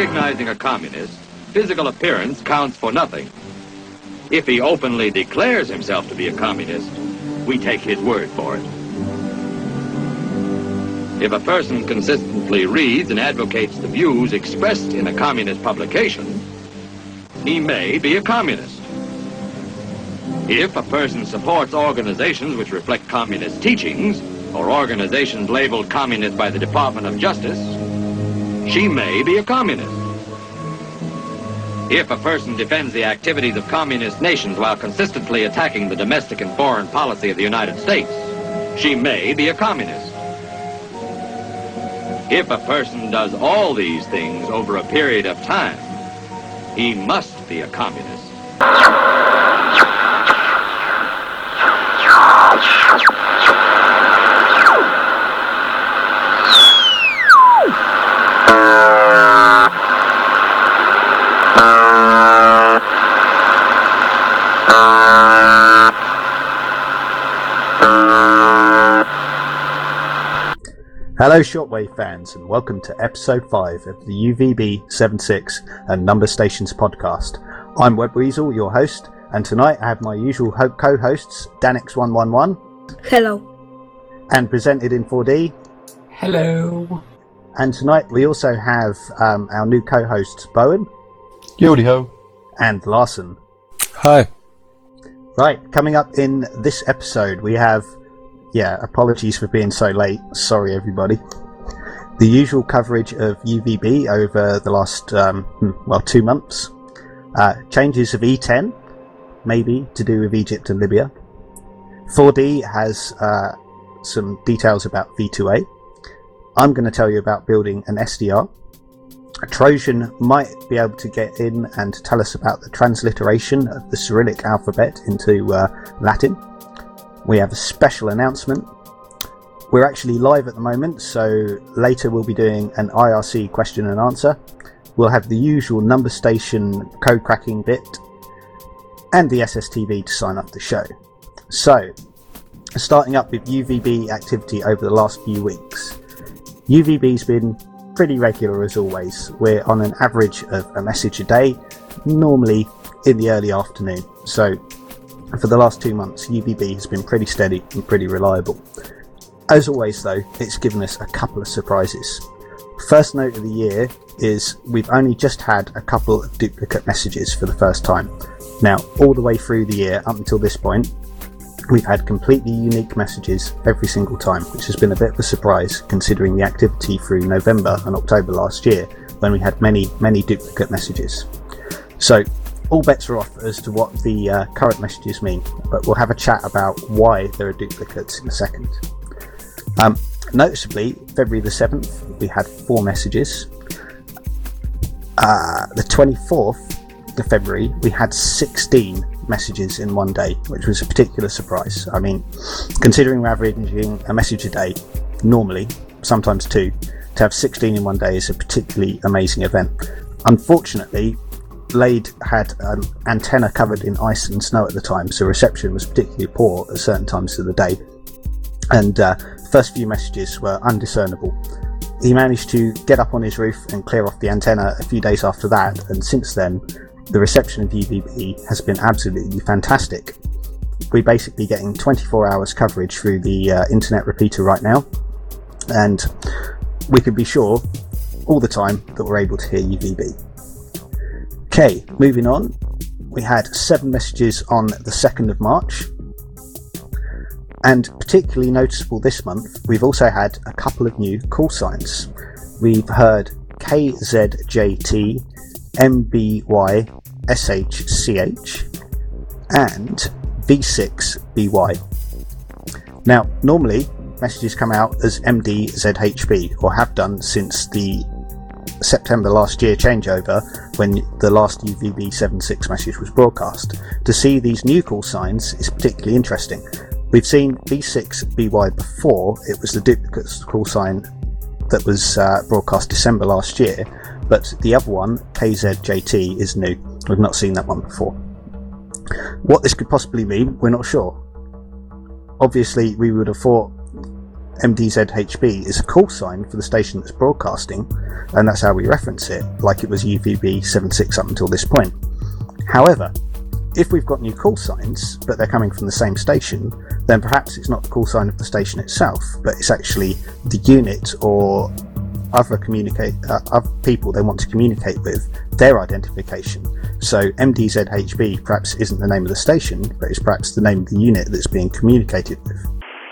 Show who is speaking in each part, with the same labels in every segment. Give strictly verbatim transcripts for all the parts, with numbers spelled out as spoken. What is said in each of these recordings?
Speaker 1: recognizing a communist, physical appearance counts for nothing. If he openly declares himself to be a communist, we take his word for it. If a person consistently reads and advocates the views expressed in a communist publication, he may be a communist. If a person supports organizations which reflect communist teachings, or organizations labeled communist by the Department of Justice, she may be a communist. If a person defends the activities of communist nations while consistently attacking the domestic and foreign policy of the United States, she may be a communist. If a person does all these things over a period of time, he must be a communist.
Speaker 2: Hello Shortwave fans, and welcome to episode five of the U V B seventy-six and Number Stations podcast. I'm Webweasel, your host, and tonight I have my usual co-hosts, Danix one one one.
Speaker 3: Hello.
Speaker 2: And presented in four D.
Speaker 4: Hello.
Speaker 2: And tonight we also have um, our new co-hosts, Bowen.
Speaker 5: Yodi ho.
Speaker 2: And Larson.
Speaker 5: Hi.
Speaker 2: Right, coming up in this episode we have... Yeah, apologies for being so late. Sorry, everybody. The usual coverage of U V B over the last, um, well, two months. Uh, changes of E ten, maybe to do with Egypt and Libya. four D has uh, some details about V two A. I'm going to tell you about building an S D R. Trojan might be able to get in and tell us about the transliteration of the Cyrillic alphabet into uh, Latin. We have a special announcement. We're actually live at the moment, so later we'll be doing an I R C question and answer. We'll have the usual number station code cracking bit and the S S T V to sign up the show. So, starting up with U V B activity over the last few weeks. U V B's been pretty regular as always. We're on an average of a message a day, normally in the early afternoon. So, for the last two months, U V B has been pretty steady and pretty reliable. As always though, it's given us a couple of surprises. First note of the year is we've only just had a couple of duplicate messages for the first time. Now, all the way through the year up until this point, we've had completely unique messages every single time, which has been a bit of a surprise considering the activity through November and October last year when we had many, many duplicate messages. So, all bets are off as to what the uh, current messages mean, but we'll have a chat about why there are duplicates in a second. Um, noticeably, February the seventh, we had four messages. Uh, the twenty-fourth of February, we had sixteen messages in one day, which was a particular surprise. I mean, considering we're averaging a message a day, normally, sometimes two, to have sixteen in one day is a particularly amazing event. Unfortunately, Blade had an antenna covered in ice and snow at the time, so reception was particularly poor at certain times of the day, and uh, the first few messages were undiscernible. He managed to get up on his roof and clear off the antenna a few days after that, and since then the reception of U V B has been absolutely fantastic. We're basically getting twenty-four hours coverage through the uh, internet repeater right now, and we can be sure all the time that we're able to hear U V B. Okay, moving on, we had seven messages on the second of March, and particularly noticeable this month, we've also had a couple of new call signs. We've heard K Z J T, M B Y S H C H, and V six B Y. Now, normally, messages come out as M D Z H B, or have done since the September last year changeover when the last U V B seventy-six message was broadcast. To see these new call signs is particularly interesting. We've seen V six B Y before, it was the duplicate call sign that was uh, broadcast December last year, but the other one, K Z J T, is new. We've not seen that one before. What this could possibly mean, we're not sure. Obviously, we would have thought M D Z H B is a call sign for the station that's broadcasting, and that's how we reference it, like it was U V B seventy-six up until this point. However, if we've got new call signs, but they're coming from the same station, then perhaps it's not the call sign of the station itself, but it's actually the unit or other communicate uh, other people they want to communicate with, their identification. So M D Z H B perhaps isn't the name of the station, but it's perhaps the name of the unit that's being communicated with.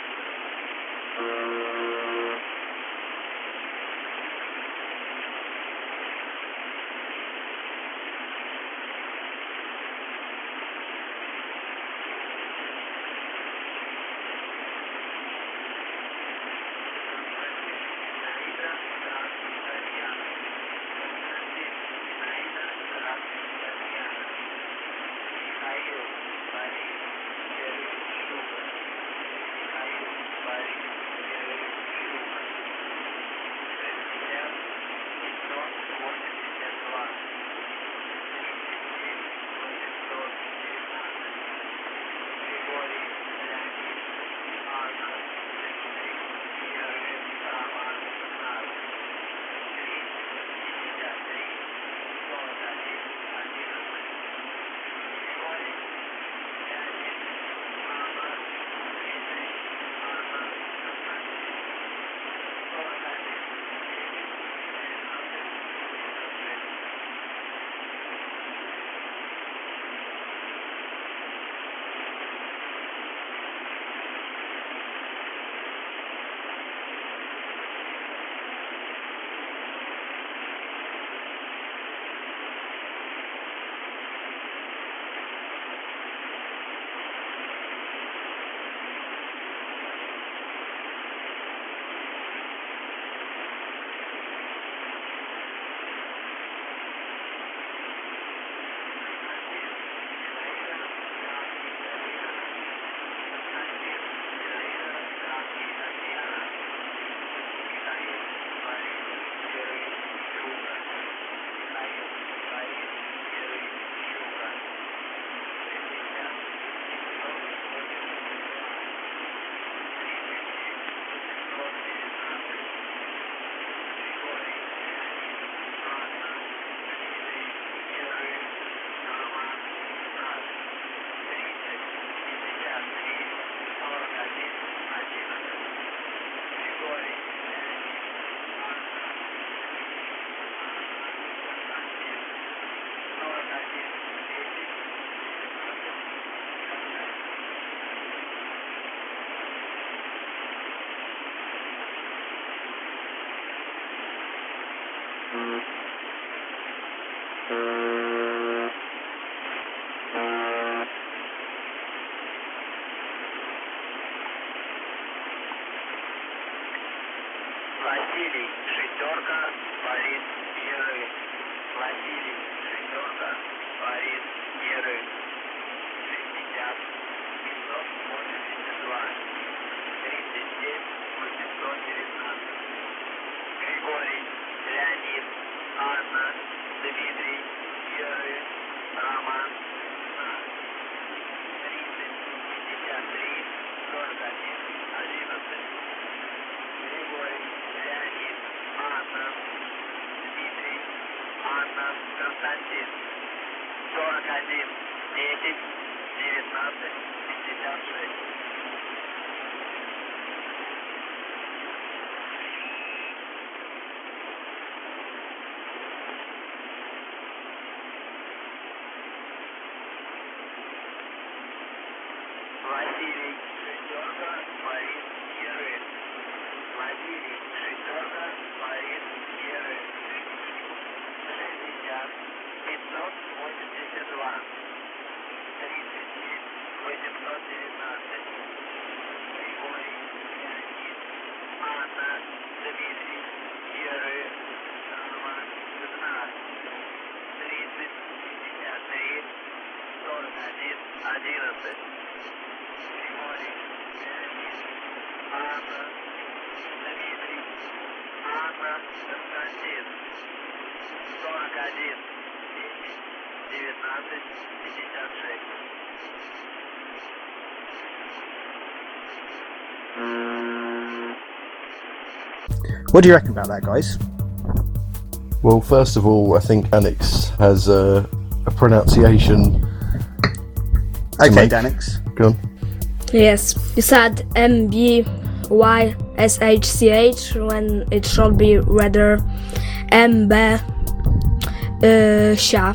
Speaker 3: Василий, шестерка, Борис, Еры. Василий, шестерка, Борис, Еры. шестьдесят, пятьсот восемьдесят два, тридцать семь, восемьсот девятнадцать. Григорий, Леонид, Анна, Дмитрий, Еры, Роман, тридцать, пятьдесят три, сорок один, одиннадцать. Григорий, Леонид, Анна, Дмитрий, Анна, Константин. сорок один, десять, девятнадцать, пятьдесят шесть. Василий, шестерка, Борис, Еры. Василий, шестерка, Борис, Еры. шестьдесят, пятьсот восемьдесят два, тридцать семь, восемьсот девятнадцать. Григорий, Леонид, Анна, Дмитрий, Еры, Роман, пятнадцать, тридцать, пятьдесят три, сорок один, одиннадцать. Григорий, Леонид, Анна, Дмитрий, Анна, Константин. сорок один, десять, девятнадцать, пятьдесят шесть.
Speaker 2: What do you reckon about that, guys?
Speaker 5: Well, first of all, I think Annex has a, a pronunciation.
Speaker 2: Okay,
Speaker 5: make.
Speaker 2: Danix.
Speaker 5: Go on.
Speaker 6: Yes, you said M B Y S H C H when it should be rather M B uh, Sha.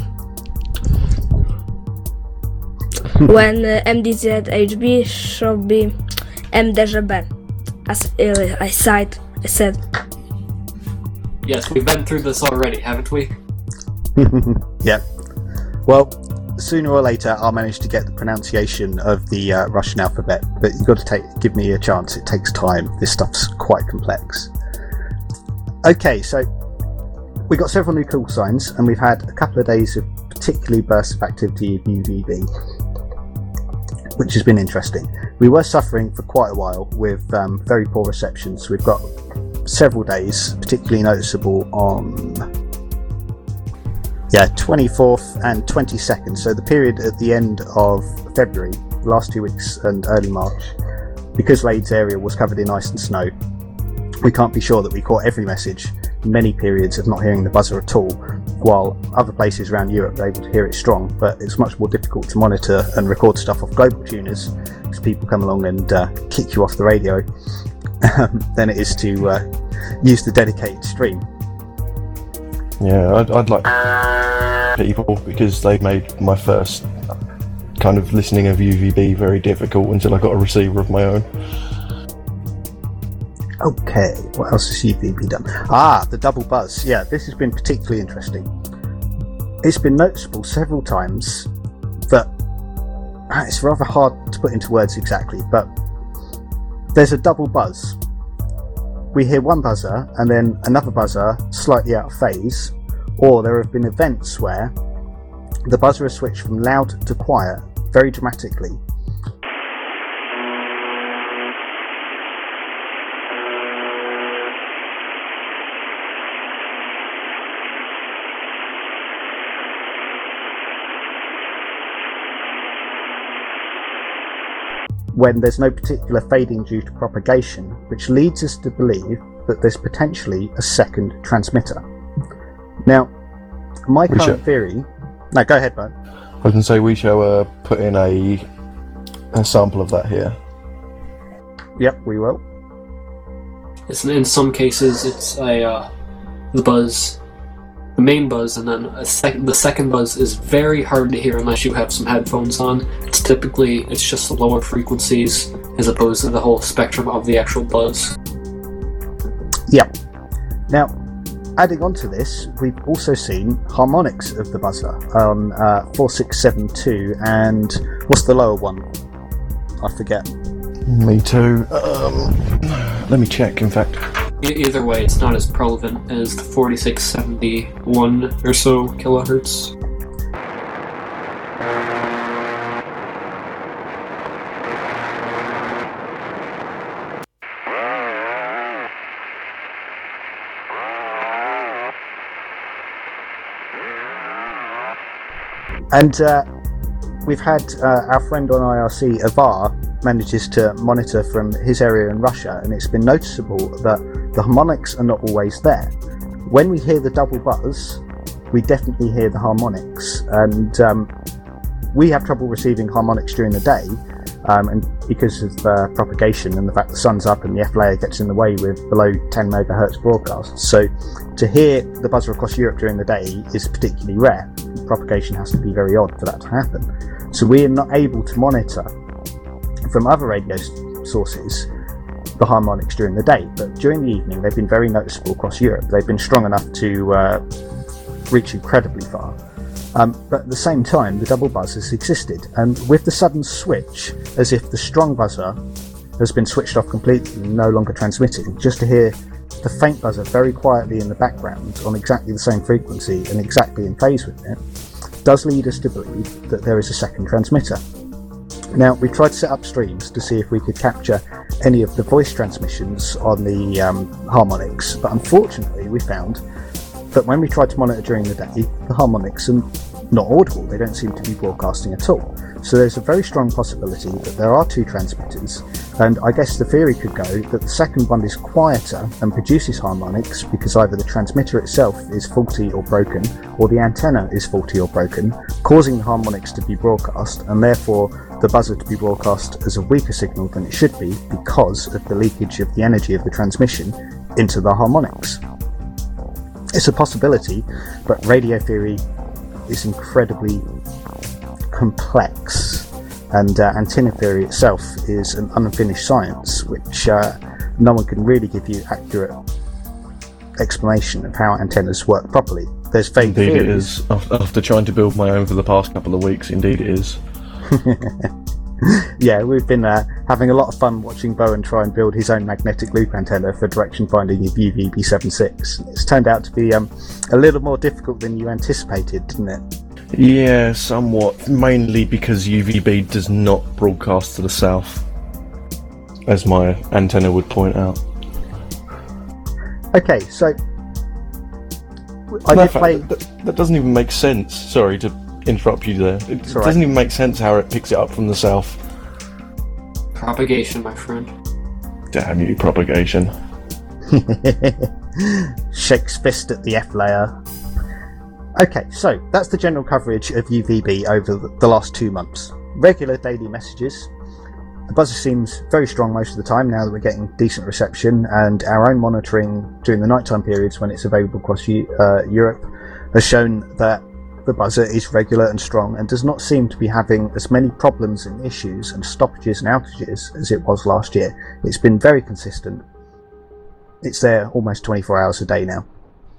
Speaker 6: When uh, M D Z H B should be M D Z B. As uh, I said, I said.
Speaker 4: Yes, we've been through this already, haven't we?
Speaker 2: Yeah. Well, sooner or later, I'll manage to get the pronunciation of the uh, Russian alphabet, but you've got to take, give me a chance. It takes time. This stuff's quite complex. Okay, so we got several new call signs, and we've had a couple of days of particularly bursts of activity of U V B, which has been interesting. We were suffering for quite a while with um, very poor reception, so we've got several days, particularly noticeable on yeah twenty-fourth and twenty-second, so the period at the end of February, last two weeks and early March. Because Leeds area was covered in ice and snow, we can't be sure that we caught every message. Many periods of not hearing the buzzer at all, while other places around Europe are able to hear it strong, but it's much more difficult to monitor and record stuff off global tuners because people come along and uh, kick you off the radio than it is to uh, use the dedicated stream.
Speaker 5: Yeah, I'd, I'd like people because they made my first kind of listening of U V B very difficult until I got a receiver of my own.
Speaker 2: Okay, what else has U V B done? Ah, the double buzz. Yeah, this has been particularly interesting. It's been noticeable several times that it's rather hard to put into words exactly, but there's a double buzz. We hear one buzzer and then another buzzer slightly out of phase, or there have been events where the buzzer has switched from loud to quiet very dramatically. When there's no particular fading due to propagation, which leads us to believe that there's potentially a second transmitter. Now, my
Speaker 5: We
Speaker 2: current
Speaker 5: shall-
Speaker 2: theory... No, go ahead, Bo.
Speaker 5: I can say we shall uh, put in a, a sample of that here.
Speaker 2: Yep, we will.
Speaker 4: It's, in some cases, it's a uh, the buzz, the main buzz, and then a sec- the second buzz is very hard to hear unless you have some headphones on. It's typically, it's just the lower frequencies as opposed to the whole spectrum of the actual buzz.
Speaker 2: Yep. Now, adding on to this, we've also seen harmonics of the buzzer on uh, four six seven two, and what's the lower one? I forget.
Speaker 5: Me too. Um, let me check, in fact.
Speaker 4: E- either way, it's not as prevalent as the forty-six seventy-one or so kilohertz.
Speaker 2: And uh, we've had uh, our friend on I R C, Avar, manages to monitor from his area in Russia, and it's been noticeable that the harmonics are not always there. When we hear the double buzz, we definitely hear the harmonics, and um, we have trouble receiving harmonics during the day, um, and because of uh, propagation and the fact the sun's up and the F layer gets in the way with below ten megahertz broadcasts. So to hear the buzzer across Europe during the day is particularly rare. Propagation has to be very odd for that to happen. So we are not able to monitor from other radio sources the harmonics during the day, but during the evening they've been very noticeable across Europe. They've been strong enough to uh, reach incredibly far. Um, but at the same time, the double buzz has existed, and with the sudden switch, as if the strong buzzer has been switched off completely, no longer transmitting, just to hear the faint buzzer very quietly in the background on exactly the same frequency and exactly in phase with it, does lead us to believe that there is a second transmitter. Now, we tried to set up streams to see if we could capture any of the voice transmissions on the um, harmonics, but unfortunately we found that when we tried to monitor during the day, the harmonics are not audible. They don't seem to be broadcasting at all. So there's a very strong possibility that there are two transmitters, and I guess the theory could go that the second one is quieter and produces harmonics because either the transmitter itself is faulty or broken, or the antenna is faulty or broken, causing the harmonics to be broadcast, and therefore the buzzer to be broadcast as a weaker signal than it should be because of the leakage of the energy of the transmission into the harmonics. It's a possibility, but radio theory is incredibly complex, and uh, antenna theory itself is an unfinished science, which uh, no one can really give you accurate explanation of how antennas work properly. There's vague
Speaker 5: Indeed
Speaker 2: theories.
Speaker 5: it is. After, after trying to build my own for the past couple of weeks, indeed it is.
Speaker 2: Yeah, we've been uh, having a lot of fun watching Bowen try and build his own magnetic loop antenna for direction finding of U V B seventy-six. It's turned out to be um, a little more difficult than you anticipated, didn't it?
Speaker 5: Yeah, somewhat. Mainly because U V B does not broadcast to the south, as my antenna would point out.
Speaker 2: Okay, so I
Speaker 5: No,
Speaker 2: did play.
Speaker 5: that, that doesn't even make sense. Sorry to interrupt you there. It
Speaker 2: all right.
Speaker 5: doesn't even make sense how it picks it up from the south.
Speaker 4: Propagation, my friend.
Speaker 5: Damn you, propagation.
Speaker 2: Shakes fist at the F layer. Okay, so that's the general coverage of U V B over the last two months. Regular daily messages. The buzzer seems very strong most of the time now that we're getting decent reception, and our own monitoring during the nighttime periods when it's available across uh, Europe has shown that the buzzer is regular and strong and does not seem to be having as many problems and issues and stoppages and outages as it was last year. It's been very consistent. It's there almost twenty-four hours a day now.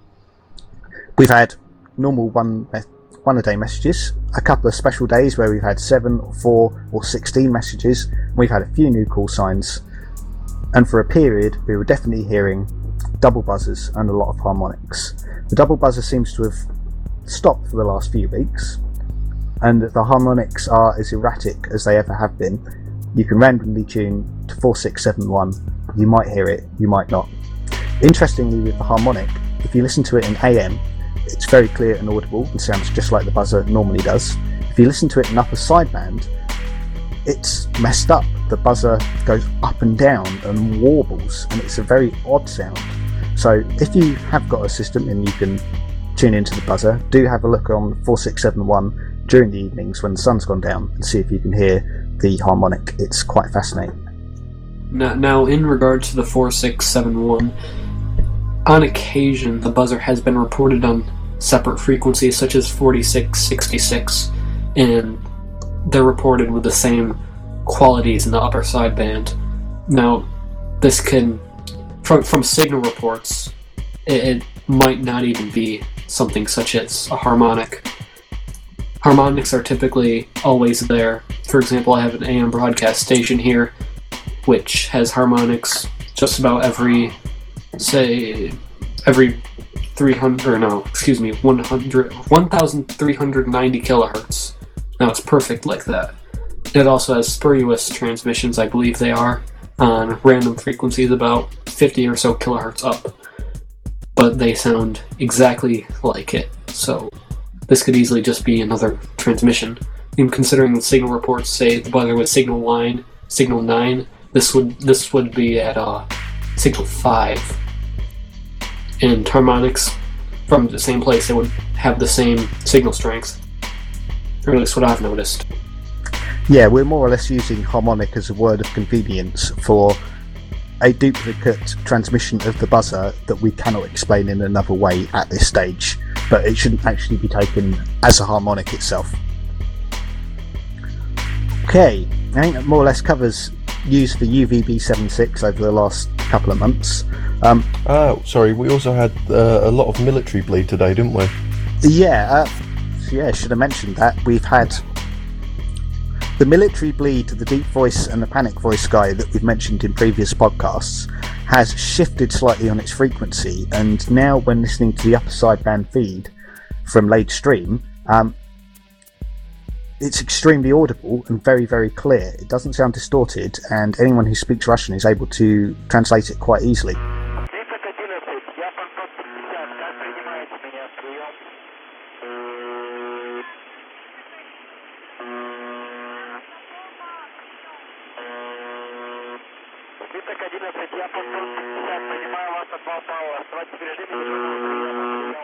Speaker 2: We've had normal one one a day messages, a couple of special days where we've had seven or four or sixteen messages. We've had a few new call signs, and for a period we were definitely hearing double buzzers and a lot of harmonics. The double buzzer seems to have stopped for the last few weeks, and the harmonics are as erratic as they ever have been. You can randomly tune to four six seven one, you might hear it, you might not. Interestingly, with the harmonic, if you listen to it in A M, it's very clear and audible and sounds just like the buzzer normally does. If you listen to it in upper sideband, it's messed up. The buzzer goes up and down and warbles, and it's a very odd sound. So if you have got a system and you can tune into the buzzer, do have a look on four six seven one during the evenings when the sun's gone down and see if you can hear the harmonic. It's quite fascinating.
Speaker 4: Now, now in regard to the four six seven one, on occasion the buzzer has been reported on separate frequencies such as forty-six sixty-six, and they're reported with the same qualities in the upper sideband. Now, this can, from, from signal reports, it, it might not even be something such as a harmonic. Harmonics are typically always there. For example, I have an A M broadcast station here which has harmonics just about every, say, every three hundred, or no, excuse me, one hundred, one thousand three hundred ninety kilohertz. Now it's perfect like that. It also has spurious transmissions, I believe they are, on random frequencies about fifty or so kilohertz up. But they sound exactly like it, so this could easily just be another transmission. Even considering the signal reports say the buzzer with signal line, signal nine, this would this would be at uh, signal five. And harmonics from the same place, they would have the same signal strength. Or at least what I've noticed.
Speaker 2: Yeah, we're more or less using harmonic as a word of convenience for a duplicate transmission of the buzzer that we cannot explain in another way at this stage, but it shouldn't actually be taken as a harmonic itself. Okay, I think that more or less covers news for U V B seventy-six over the last couple of months. Um,
Speaker 5: Oh, sorry, we also had uh, a lot of military bleed today, didn't we?
Speaker 2: yeah, uh, yeah, should have mentioned that. We've had the military bleed to the deep voice and the panic voice guy that we've mentioned in previous podcasts has shifted slightly on its frequency, and now when listening to the upper sideband feed from Lade Stream, um, it's extremely audible and very, very clear. It doesn't sound distorted, and anyone who speaks Russian is able to translate it quite easily.
Speaker 3: тридцать одиннадцать, я под сто пятьдесят, как принимаете меня, прием? Принимаю вас от Волпауэр. Давайте перейдем и прием.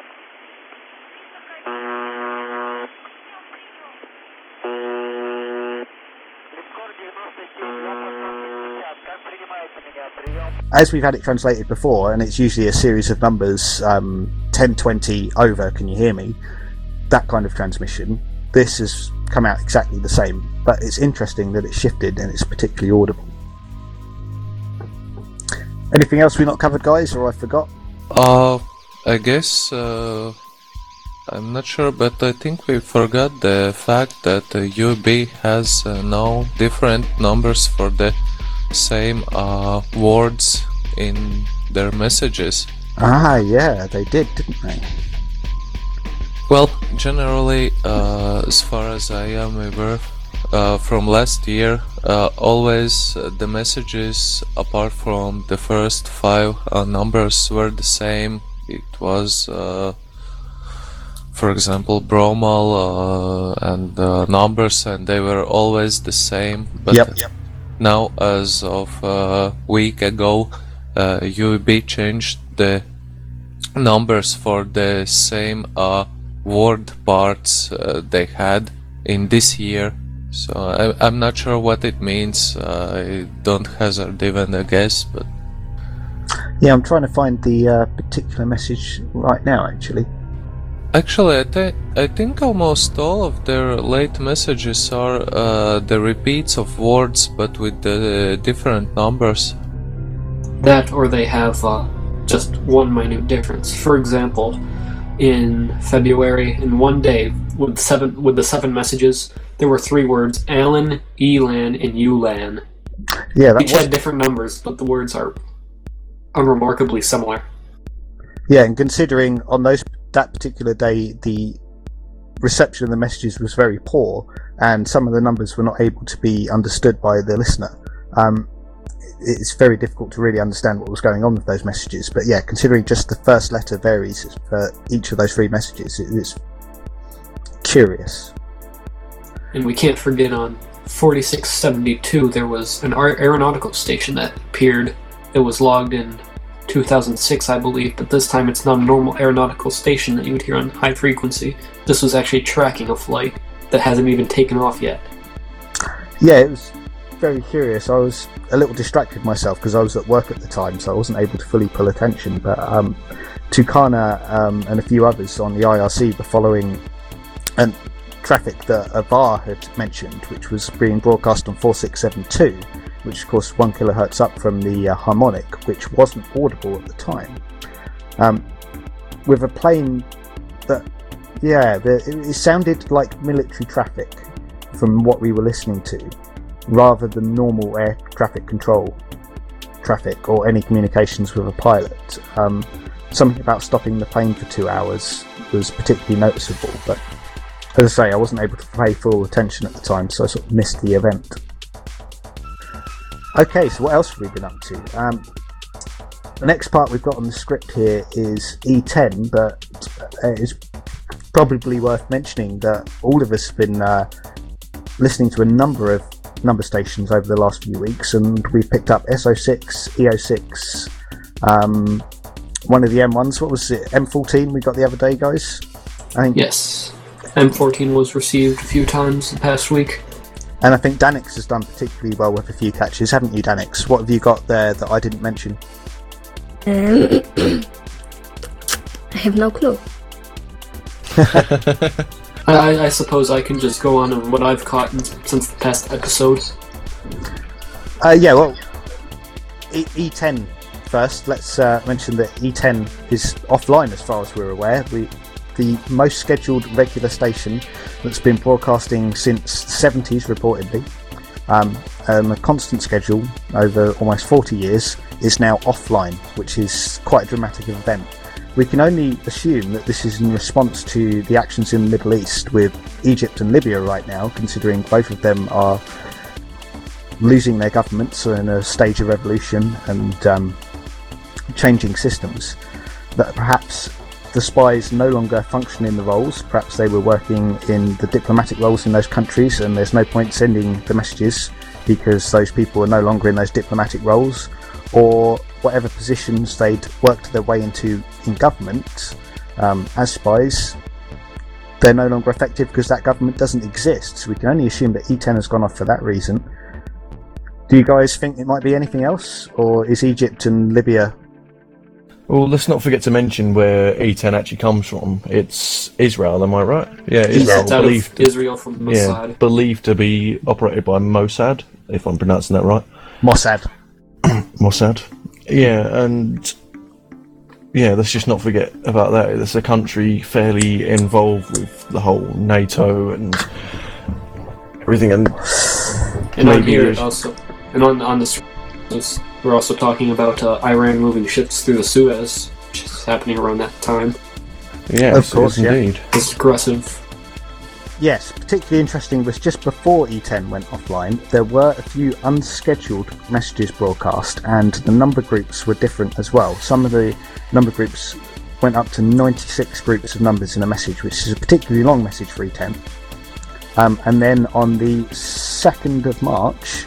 Speaker 3: Линкор девяносто семь, я пятьдесят. Как принимаете меня? Прием.
Speaker 2: As we've had it translated before, and it's usually a series of numbers, um, ten twenty over, can you hear me? That kind of transmission. This has come out exactly the same, but it's interesting that it's shifted and it's particularly audible. Anything else we not covered, guys, or I forgot?
Speaker 7: Uh, I guess, uh, I'm not sure, but I think we forgot the fact that uh, U B has uh, now different numbers for the same uh, words in their messages.
Speaker 2: Ah, yeah, they did, didn't they?
Speaker 7: Well, generally, uh, as far as I am aware, uh, from last year, uh, always uh, the messages, apart from the first five uh, numbers, were the same. It was, uh, for example, Bromal uh, and uh, numbers, and they were always the same. But
Speaker 2: Yep, yep.
Speaker 7: now, as of a week ago, uh, U B changed the numbers for the same uh, word parts uh, they had in this year. So I, I'm not sure what it means. Uh, I don't hazard even a guess, but
Speaker 2: Yeah, I'm trying to find the uh, particular message right now, actually.
Speaker 7: actually, I, th- I think almost all of their late messages are uh, the repeats of words, but with the different numbers.
Speaker 4: That, or they have uh, just one minute difference. For example, in February, in one day, with seven with the seven messages, there were three words: Alan, Elan, and Ulan.
Speaker 2: Yeah, that
Speaker 4: Each
Speaker 2: was,
Speaker 4: had different numbers, but the words are unremarkably similar.
Speaker 2: yeah, and considering on those that particular day the reception of the messages was very poor, and some of the numbers were not able to be understood by the listener. Um, it's very difficult to really understand what was going on with those messages. But yeah, considering just the first letter varies for each of those three messages, it is curious.
Speaker 4: And we can't forget on forty-six seventy-two there was an aer- aeronautical station that appeared. It was logged in two thousand six, I believe, but this time it's not a normal aeronautical station that you would hear on high frequency. This was actually tracking a flight that hasn't even taken off yet.
Speaker 2: Yeah, it was very curious. I was a little distracted myself because I was at work at the time, so I wasn't able to fully pull attention. But um, Tucana um, and a few others on the I R C were following and traffic that Avar had mentioned, which was being broadcast on four six seven two, which of course one kilohertz up from the uh, harmonic, which wasn't audible at the time. Um, with a plane that, yeah, the, it, it sounded like military traffic from what we were listening to, rather than normal air traffic control traffic or any communications with a pilot. Um, something about stopping the plane for two hours was particularly noticeable, but as I say, I wasn't able to pay full attention at the time, so I sort of missed the event. Okay, so what else have we been up to? Um, the next part we've got on the script here is E ten, but it's probably worth mentioning that all of us have been uh, listening to a number of number stations over the last few weeks, and we've picked up S O six, E O six, um, one of the M ones. What was it? M fourteen we got the other day, guys? I think.
Speaker 4: Yes, M fourteen was received a few times the past week.
Speaker 2: And I think Danix has done particularly well with a few catches, haven't you, Danix? What have you got there that I didn't mention?
Speaker 6: Um, I have no clue.
Speaker 4: I, I suppose I can just go on of what I've caught in, since the past episode.
Speaker 2: Uh, yeah, well, e- E10 first. Let's uh, mention that E ten is offline as far as we're aware. We, the most scheduled regular station that's been broadcasting since the seventies, reportedly, um, and a constant schedule over almost forty years, is now offline, which is quite a dramatic event. We can only assume that this is in response to the actions in the Middle East with Egypt and Libya right now, considering both of them are losing their governments in a stage of revolution and um, changing systems. That perhaps the spies no longer function in the roles. Perhaps they were working in the diplomatic roles in those countries, and there's no point sending the messages because those people are no longer in those diplomatic roles. or whatever positions they'd worked their way into in government um, as spies, they're no longer effective because that government doesn't exist. So we can only assume that E ten has gone off for that reason. Do you guys think it might be anything else, or is Egypt and Libya?
Speaker 5: Well, let's not forget to mention where E ten actually comes from. It's Israel, am I right? Yeah, Israel.
Speaker 4: It's out
Speaker 5: believed,
Speaker 4: of Israel from Mossad.
Speaker 5: yeah, believed to be operated by Mossad, if I'm pronouncing that right.
Speaker 2: Mossad.
Speaker 5: Mossad. Yeah, and yeah, let's just not forget about that. It's a country fairly involved with the whole NATO and everything, and
Speaker 4: And on
Speaker 5: maybe
Speaker 4: here
Speaker 5: there's-
Speaker 4: also, and on on this, we're also talking about uh, Iran moving ships through the Suez, which is happening around that time.
Speaker 5: yeah,
Speaker 2: Of course,
Speaker 5: yes,
Speaker 2: yeah.
Speaker 5: indeed.
Speaker 4: It's aggressive.
Speaker 2: Yes, particularly interesting was just before E ten went offline, there were a few unscheduled messages broadcast, and the number groups were different as well. Some of the number groups went up to ninety-six groups of numbers in a message, which is a particularly long message for E ten. Um, and then on the second of March,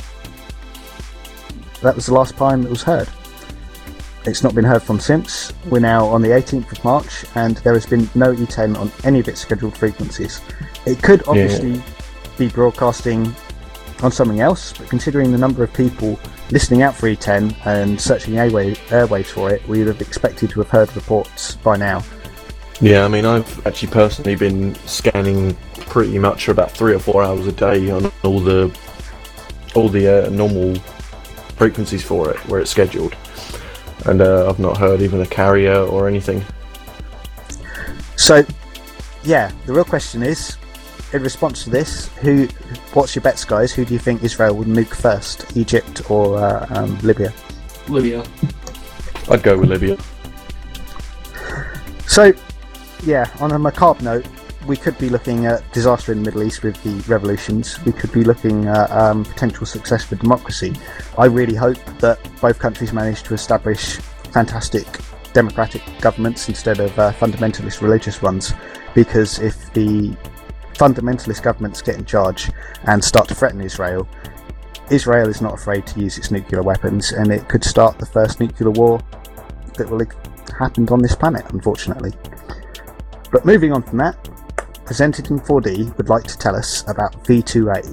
Speaker 2: that was the last time it was heard. It's not been heard from since. We're now on the eighteenth of March, and there has been no E ten on any of its scheduled frequencies. It could obviously be broadcasting on something else, but considering the number of people listening out for E ten and searching airway, airwaves for it, we would have expected to have heard reports by now.
Speaker 5: Yeah, I mean, I've actually personally been scanning pretty much for about three or four hours a day on all the all the uh, normal frequencies for it, where it's scheduled, and uh, I've not heard even a carrier or anything.
Speaker 2: So, yeah, the real question is, in response to this, who? What's your bets, guys? Who do you think Israel would nuke first, Egypt or uh, um, Libya?
Speaker 4: Libya.
Speaker 5: I'd go with Libya.
Speaker 2: So, yeah, on a macabre note, we could be looking at disaster in the Middle East with the revolutions. We could be looking at um, potential success for democracy. I really hope that both countries manage to establish fantastic democratic governments instead of uh, fundamentalist religious ones, because if the fundamentalist governments get in charge and start to threaten Israel, Israel is not afraid to use its nuclear weapons, and it could start the first nuclear war that will have happened on this planet, unfortunately. But moving on from that, Presented in four D would like to tell us about V two A.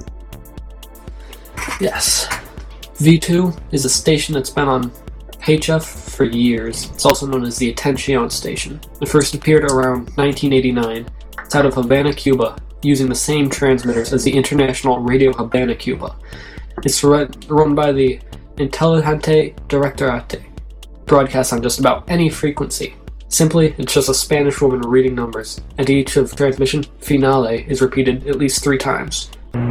Speaker 4: Yes. V two is a station that's been on H F for years. It's also known as the Atención station. It first appeared around nineteen eighty-nine. It's out of Havana, Cuba, using the same transmitters as the International Radio Havana, Cuba. It's run, run by the Inteligente Directorate, broadcasts on just about any frequency. Simply, it's just a Spanish woman reading numbers, and each of transmission finale is repeated at least three times.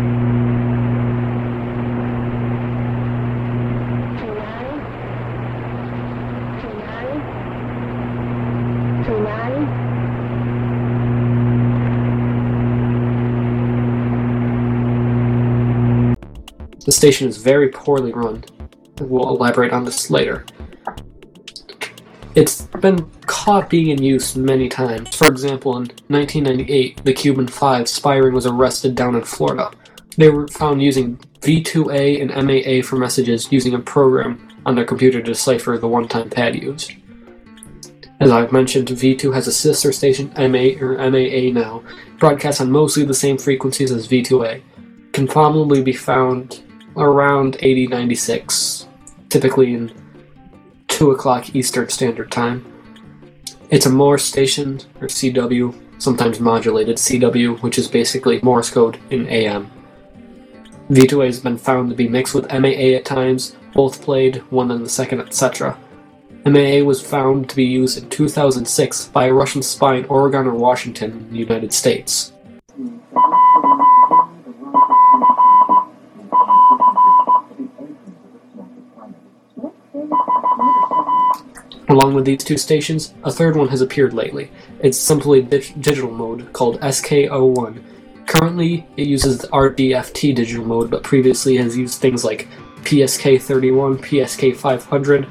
Speaker 4: The station is very poorly run. We'll elaborate on this later. It's been caught being in use many times. For example, in nineteen ninety-eight, the Cuban Five spy ring was arrested down in Florida. They were found using V two A and M A A for messages using a program on their computer to decipher the one-time pad used. As I've mentioned, V two has a sister station, M A or M A A now, broadcasts on mostly the same frequencies as V two A. Can probably be found around eighty ninety-six, typically in two o'clock Eastern Standard Time. It's a Morse station, or C W, sometimes modulated C W, which is basically Morse code in A M. V two A has been found to be mixed with M A A at times, both played, one then the second, et cetera. M A A was found to be used in two thousand six by a Russian spy in Oregon or Washington in the United States. Along with these two stations, a third one has appeared lately. It's simply dig- digital mode called S K zero one. Currently, it uses the R D F T digital mode, but previously has used things like P S K thirty-one, P S K five hundred.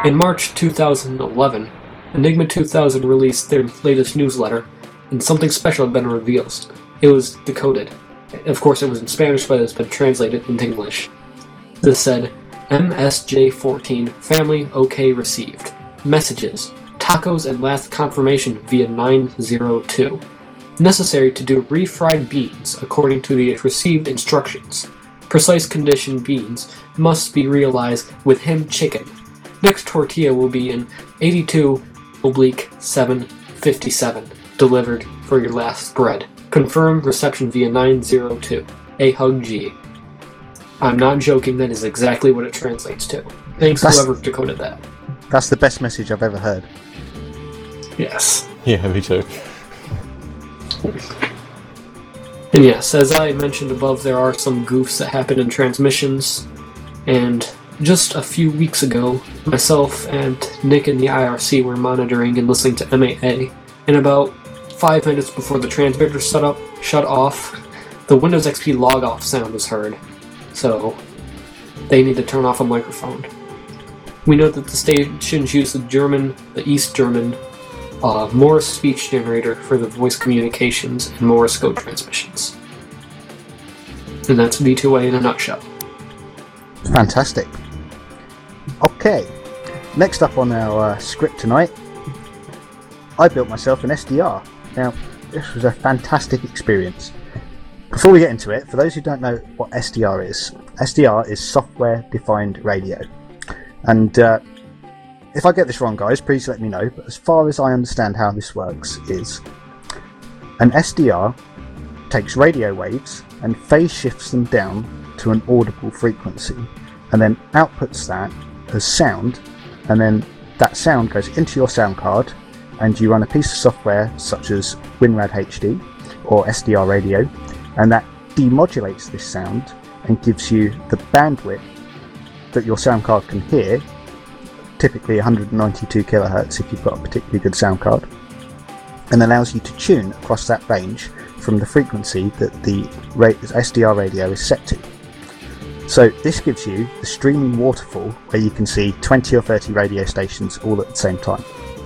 Speaker 4: In March two thousand eleven, Enigma two thousand released their latest newsletter, and something special had been revealed. It was decoded. Of course, it was in Spanish, but it's been translated into English. This said, M S J fourteen, family OK received. Messages, tacos and last confirmation via nine zero two. Necessary to do refried beans according to the received instructions. Precise condition beans must be realized with him chicken. Next tortilla will be in eighty-two oblique seven fifty-seven, delivered for your last bread. Confirm reception via nine zero two. A hug G. I'm not joking, that is exactly what it translates to. Thanks
Speaker 2: That's-
Speaker 4: whoever decoded that.
Speaker 2: That's the best message I've ever heard.
Speaker 4: Yes.
Speaker 5: Yeah, me too.
Speaker 4: And yes, as I mentioned above, there are some goofs that happen in transmissions, and just a few weeks ago, myself and Nick in the I R C were monitoring and listening to M eight A, and about five minutes before the transmitter shut up, shut off, the Windows X P log-off sound was heard, so they need to turn off a microphone. We know that the stations use the German, the East German, uh, Morse speech generator for the voice communications and Morse code transmissions. And that's V two A in a nutshell.
Speaker 2: Fantastic. Okay, next up on our uh, script tonight, I built myself an S D R. Now, this was a fantastic experience. Before we get into it, for those who don't know what S D R is, S D R is Software Defined Radio. And uh, if I get this wrong, guys, please let me know, but as far as I understand how this works is, an S D R takes radio waves and phase shifts them down to an audible frequency, and then outputs that as sound, and then that sound goes into your sound card, and you run a piece of software such as WinRAD H D or S D R radio, and that demodulates this sound and gives you the bandwidth that your sound card can hear, typically one hundred ninety-two kilohertz if you've got a particularly good sound card, and allows you to tune across that range from the frequency that the S D R radio is set to. So this gives you the streaming waterfall where you can see twenty or thirty radio stations all at the same time.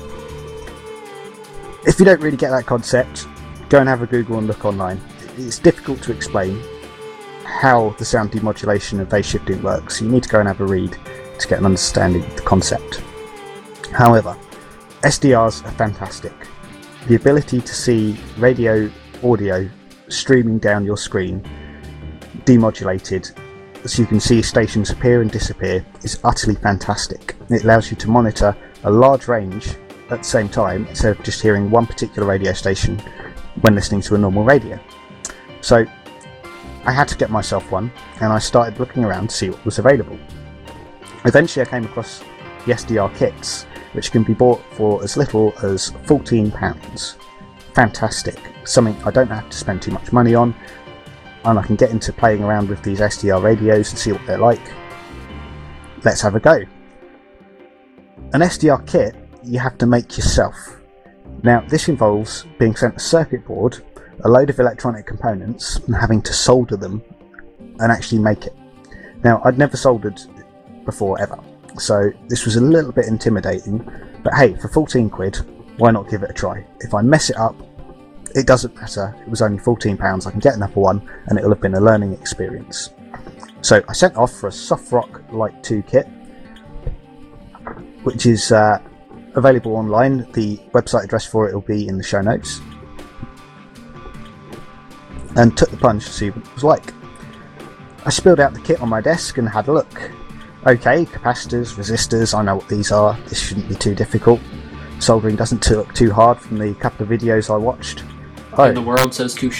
Speaker 2: If you don't really get that concept, go and have a Google and look online. It's difficult to explain how the sound demodulation and phase shifting works. You need to go and have a read to get an understanding of the concept. However, S D Rs are fantastic. The ability to see radio audio streaming down your screen, demodulated, so you can see stations appear and disappear, is utterly fantastic. It allows you to monitor a large range at the same time instead of just hearing one particular radio station when listening to a normal radio. So I had to get myself one, and I started looking around to see what was available. Eventually I came across the S D R kits, which can be bought for as little as fourteen pounds. Fantastic. Something I don't have to spend too much money on, and I can get into playing around with these S D R radios and see what they're like. Let's have a go. An S D R kit you have to make yourself. Now this involves being sent a circuit board, a load of electronic components, and having to solder them and actually make it. Now I'd never soldered before ever, so this was a little bit intimidating, but hey, for fourteen quid, why not give it a try? If I mess it up, it doesn't matter. It was only fourteen pounds, I can get another one, and it'll have been a learning experience. So I sent off for a Softrock Lite two kit, which is uh, available online. The website address for it will be in the show notes. And took the plunge to see what it was like. I spilled out the kit on my desk and had a look. Okay, capacitors, resistors, I know what these are. This shouldn't be too difficult. Soldering doesn't look too hard from the couple of videos I watched. Oh.
Speaker 4: And the world says touche.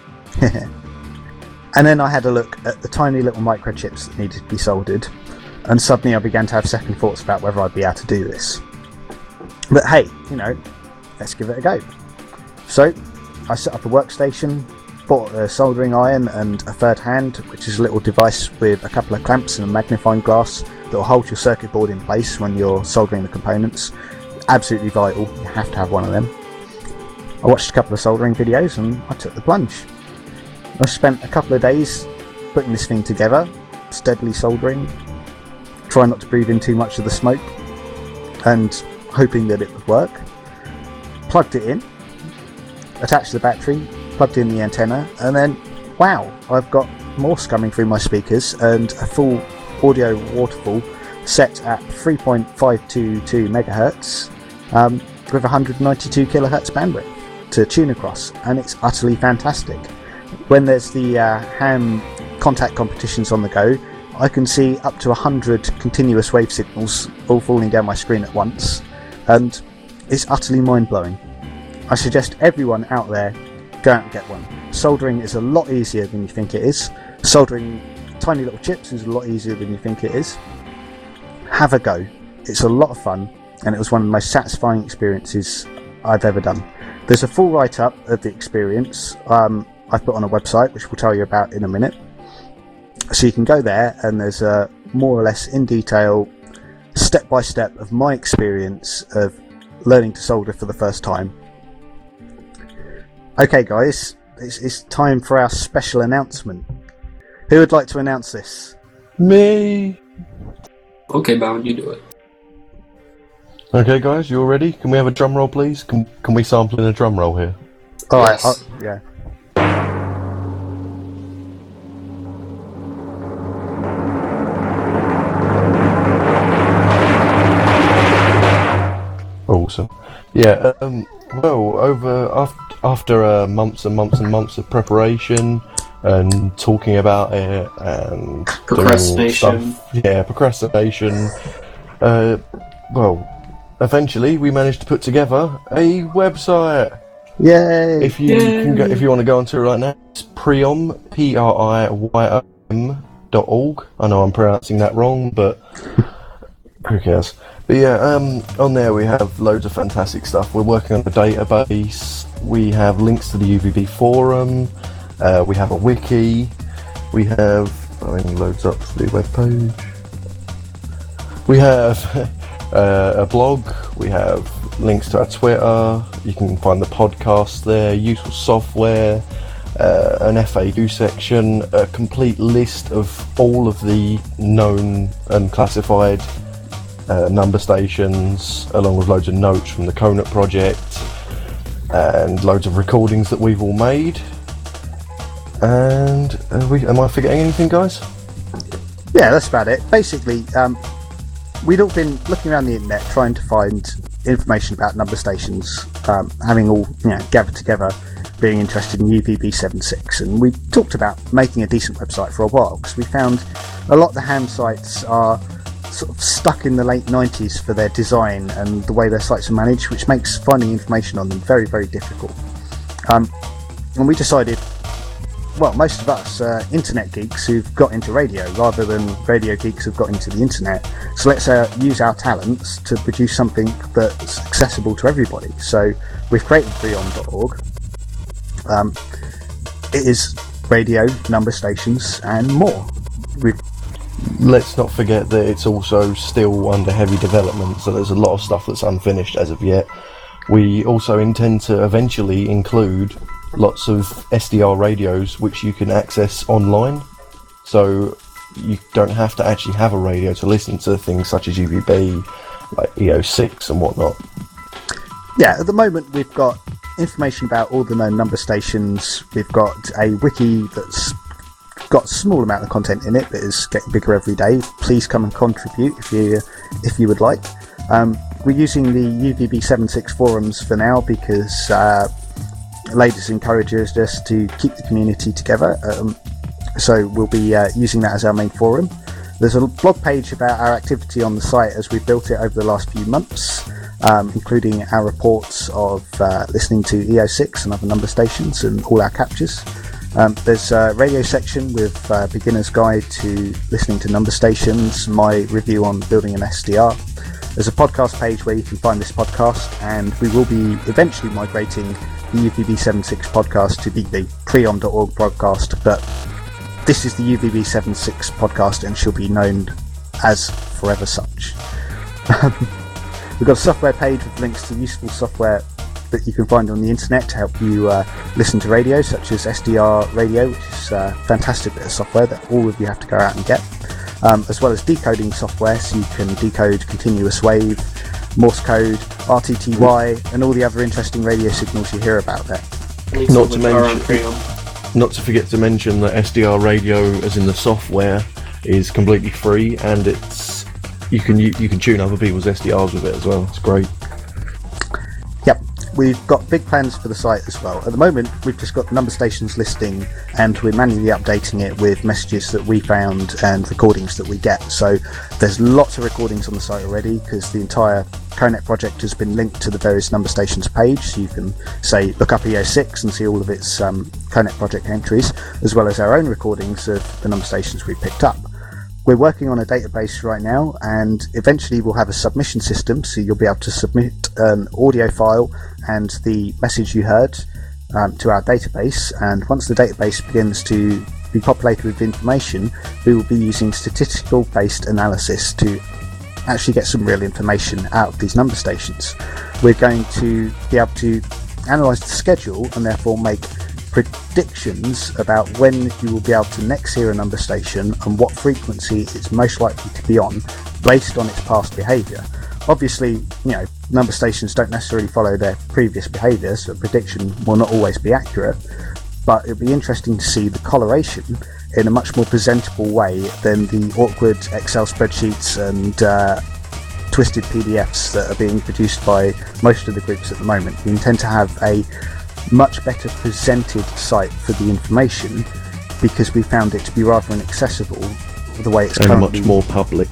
Speaker 2: And then I had a look at the tiny little microchips that needed to be soldered, and suddenly I began to have second thoughts about whether I'd be able to do this. But hey, you know, let's give it a go. So I set up a workstation, bought a soldering iron and a third hand, which is a little device with a couple of clamps and a magnifying glass that will hold your circuit board in place when you're soldering the components. Absolutely vital, you have to have one of them. I watched a couple of soldering videos and I took the plunge. I spent a couple of days putting this thing together, steadily soldering, trying not to breathe in too much of the smoke, and hoping that it would work. Plugged it in, attached the battery, plugged in the antenna, and then, wow, I've got Morse coming through my speakers and a full audio waterfall set at three point five two two megahertz um, with one hundred ninety-two kilohertz bandwidth to tune across, and it's utterly fantastic. When there's the uh, ham contact competitions on the go, I can see up to one hundred continuous wave signals all falling down my screen at once, and it's utterly mind-blowing. I suggest everyone out there go out and get one. Soldering is a lot easier than you think it is. Soldering tiny little chips is a lot easier than you think it is. Have a go. It's a lot of fun, and it was one of the most satisfying experiences I've ever done. There's a full write-up of the experience um, I've put on a website, which we'll tell you about in a minute. So you can go there, and there's a more or less in detail, step-by-step of my experience of learning to solder for the first time. Okay guys, it's, it's time for our special announcement. Who would like to announce this?
Speaker 5: Me!
Speaker 4: Okay, Bound, you do it.
Speaker 5: Okay guys, you all ready? Can we have a drum roll please? Can, can we sample in a drum roll here?
Speaker 2: Alright,
Speaker 4: Yes.
Speaker 2: I'll- yeah.
Speaker 5: Awesome. Yeah, um, well, over after, after uh, months and months and months of preparation and talking about it and doing
Speaker 4: Procrastination.
Speaker 5: stuff, yeah, procrastination. Uh, well, eventually we managed to put together a website.
Speaker 2: Yay!
Speaker 5: If you can go, if you want to go onto it right now, it's Priom, P R I Y O M dot org. I know I'm pronouncing that wrong, but who cares? But yeah, um, on there we have loads of fantastic stuff. We're working on a database. We have links to the U V B forum. Uh, we have a wiki. We have, I think it loads up to the web page. We have uh, a blog. We have links to our Twitter. You can find the podcast there, useful software, uh, an F A Q section, a complete list of all of the known and classified Uh, number stations, along with loads of notes from the Conant project and loads of recordings that we've all made. And uh, we, am I forgetting anything, guys?
Speaker 2: Yeah, that's about it. Basically, um, we'd all been looking around the internet trying to find information about number stations, um, having all you know gathered together, being interested in U V B seventy-six, and we talked about making a decent website for a while because we found a lot of the ham sites are sort of stuck in the late nineties for their design and the way their sites are managed, which makes finding information on them very, very difficult. Um, and we decided, well, most of us are internet geeks who've got into radio rather than radio geeks who've got into the internet. So let's uh, use our talents to produce something that's accessible to everybody. So we've created Priom dot org. Um, it is radio, number stations, and more. We've
Speaker 5: Let's not forget that it's also still under heavy development, so there's a lot of stuff that's unfinished as of yet. We also intend to eventually include lots of S D R radios which you can access online, so you don't have to actually have a radio to listen to things such as U V B, like E O six and whatnot.
Speaker 2: Yeah, at the moment we've got information about all the known number stations. We've got a wiki that's got a small amount of content in it, but is getting bigger every day. Please come and contribute if you if you would like. Um, we're using the U V B seventy-six forums for now because uh, Ladies encourages us to keep the community together. Um, so we'll be uh, using that as our main forum. There's a blog page about our activity on the site as we've built it over the last few months, um, including our reports of uh, listening to E O six and other number stations and all our captures. Um, there's a radio section with uh, beginner's guide to listening to number stations, my review on building an S D R. There's a podcast page where you can find this podcast, and we will be eventually migrating the U V B seventy-six podcast to be the Priom dot org podcast, but this is the U V B seventy-six podcast and shall be known as forever such. We've got a software page with links to useful software that you can find on the internet to help you uh, listen to radio, such as S D R Radio, which is a fantastic bit of software that all of you have to go out and get, um, as well as decoding software, so you can decode continuous wave, Morse code, R T T Y, and all the other interesting radio signals you hear about there.
Speaker 5: Not to mention, not to forget to mention that S D R radio, as in the software, is completely free, and it's you can you, you can tune other people's S D Rs with it as well. It's great.
Speaker 2: Yep, we've got big plans for the site as well. At the moment, we've just got the number stations listing, and we're manually updating it with messages that we found and recordings that we get. So there's lots of recordings on the site already, because the entire CoNet project has been linked to the various number stations page, so you can say look up E O six and see all of its um, CoNet project entries, as well as our own recordings of the number stations we picked up. We're working on a database right now, and eventually we'll have a submission system, so you'll be able to submit an audio file and the message you heard um, to our database, and once the database begins to be populated with information, we will be using statistical based analysis to actually get some real information out of these number stations. We're going to be able to analyse the schedule and therefore make predictions about when you will be able to next hear a number station and what frequency it's most likely to be on based on its past behaviour. Obviously, you know, number stations don't necessarily follow their previous behaviour, so a prediction will not always be accurate, but it'll be interesting to see the correlation in a much more presentable way than the awkward Excel spreadsheets and uh, twisted P D Fs that are being produced by most of the groups at the moment. We intend to have a much better presented site for the information, because we found it to be rather inaccessible the way it's
Speaker 5: and
Speaker 2: currently,
Speaker 5: much more public,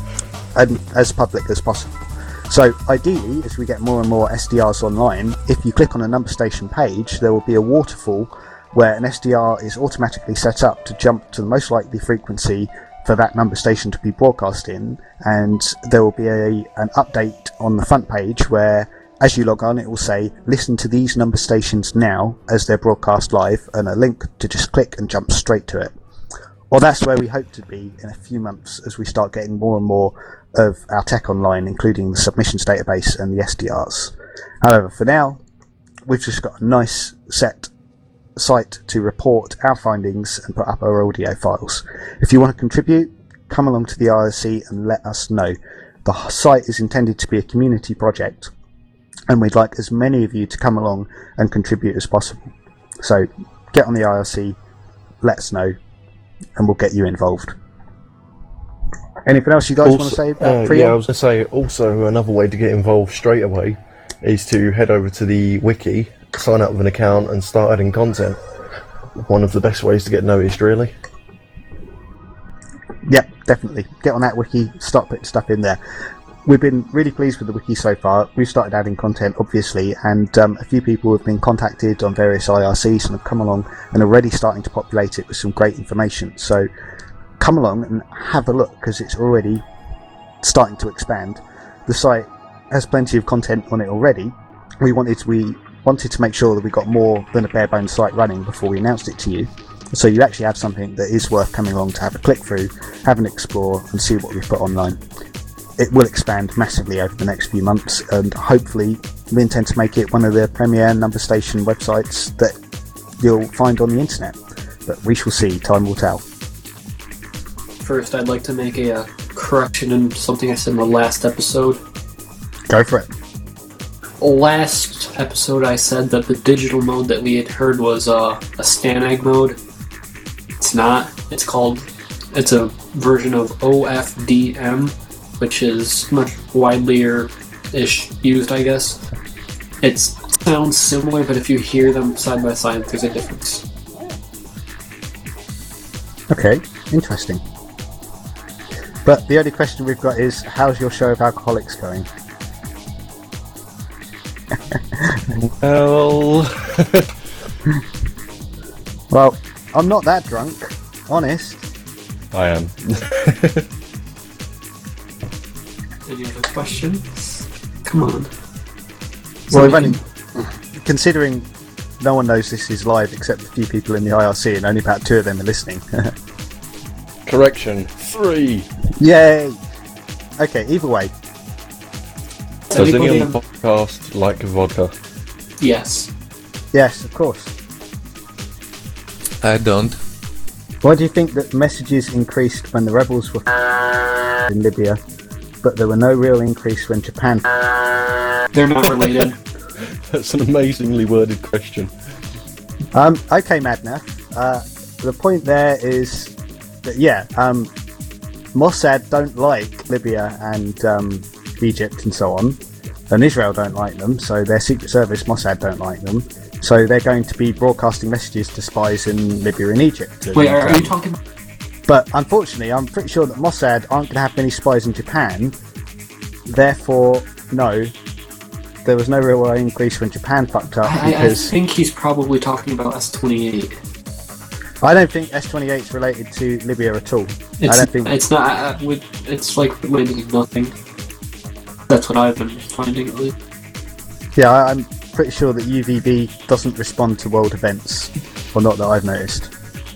Speaker 2: and as public as possible. So ideally, as we get more and more S D Rs online, if you click on a number station page, there will be a waterfall where an S D R is automatically set up to jump to the most likely frequency for that number station to be broadcast in, and there will be a, an update on the front page where, as you log on, it will say listen to these number stations now as they're broadcast live, and a link to just click and jump straight to it. Well, that's where we hope to be in a few months as we start getting more and more of our tech online, including the submissions database and the S D Rs. However, for now, we've just got a nice set site to report our findings and put up our audio files. If you want to contribute, come along to the I R C and let us know. The site is intended to be a community project, and we'd like as many of you to come along and contribute as possible. So get on the I R C, let us know, and we'll get you involved. Anything else you guys
Speaker 5: also,
Speaker 2: want to say about
Speaker 5: uh,
Speaker 2: Freon?
Speaker 5: Yeah, I was going to say, also another way to get involved straight away is to head over to the wiki, sign up with an account and start adding content. One of the best ways to get noticed, really.
Speaker 2: Yep, definitely. Get on that wiki, start putting stuff in there. We've been really pleased with the wiki so far. We've started adding content, obviously, and um, a few people have been contacted on various I R Cs and have come along and already starting to populate it with some great information. So come along and have a look, because it's already starting to expand. The site has plenty of content on it already. We wanted we wanted to make sure that we got more than a bare bones site running before we announced it to you. So you actually have something that is worth coming along to have a click through, have an explore, and see what we put online. It will expand massively over the next few months, and hopefully we intend to make it one of the premier number station websites that you'll find on the internet. But we shall see, time will tell.
Speaker 4: First, I'd like to make a uh, correction in something I said in the last episode.
Speaker 2: Go for it.
Speaker 4: Last episode I said that the digital mode that we had heard was uh, a STANAG mode. It's not. It's called, it's a version of O F D M, which is much widelier-ish used, I guess. It sounds similar, but if you hear them side by side, there's a difference.
Speaker 2: Okay, interesting. But the only question we've got is, how's your show of Alcoholics going?
Speaker 5: Well...
Speaker 2: Well, I'm not that drunk, honest.
Speaker 5: I am.
Speaker 4: Any other questions? Come on.
Speaker 2: Well, we've only, considering no one knows this is live except a few people in the I R C, and only about two of them are listening.
Speaker 5: Correction, three!
Speaker 2: Yay! Okay, either way.
Speaker 5: Does
Speaker 4: Anybody
Speaker 5: anyone
Speaker 4: have-
Speaker 5: podcast like vodka?
Speaker 4: Yes.
Speaker 2: Yes, of course.
Speaker 7: I don't.
Speaker 2: Why do you think that messages increased when the rebels were in Libya, but there were no real increase when Japan...
Speaker 4: They're not related.
Speaker 5: That's an amazingly worded question.
Speaker 2: Um, okay, Madnath. Uh, the point there is that, yeah, um, Mossad don't like Libya and um, Egypt and so on, and Israel don't like them, so their Secret Service, Mossad, don't like them, so they're going to be broadcasting messages to spies in Libya and Egypt. And,
Speaker 4: Wait, are, are
Speaker 2: um,
Speaker 4: you talking...
Speaker 2: But unfortunately, I'm pretty sure that Mossad aren't going to have many spies in Japan, therefore, no, there was no real increase when Japan fucked up,
Speaker 4: I,
Speaker 2: because...
Speaker 4: I think he's probably talking about S twenty-eight.
Speaker 2: I don't think S twenty-eight is related to Libya at all.
Speaker 4: It's,
Speaker 2: I don't think...
Speaker 4: it's not... Uh, with, it's like related to nothing. That's what I've been finding, at least.
Speaker 2: Yeah, I, I'm pretty sure that U V B doesn't respond to world events, or not that I've noticed.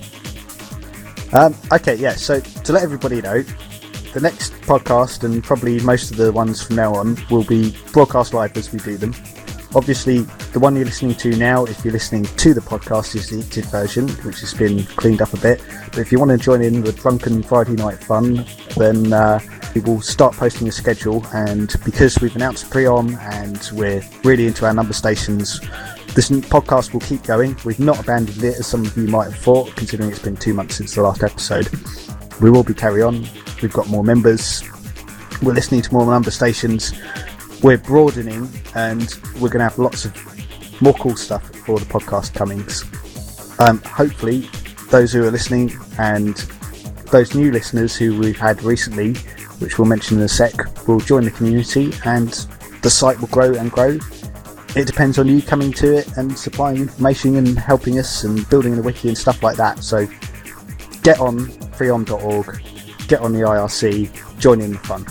Speaker 2: Um, okay, yeah, so to let everybody know, the next podcast, and probably most of the ones from now on, will be broadcast live as we do them. Obviously, the one you're listening to now, if you're listening to the podcast, is the edited version, which has been cleaned up a bit. But if you want to join in the drunken Friday night fun, then uh, we will start posting a schedule. And because we've announced pre-om and we're really into our number stations, this podcast will keep going. We've not abandoned it, as some of you might have thought, considering it's been two months since the last episode. We will be carry on. We've got more members. We're listening to more number stations. We're broadening, and we're going to have lots of more cool stuff for the podcast comings. Um, hopefully, those who are listening and those new listeners who we've had recently, which we'll mention in a sec, will join the community, and the site will grow and grow. It depends on you coming to it and supplying information and helping us and building the wiki and stuff like that. So get on freeom dot org, get on the I R C, join in the fun.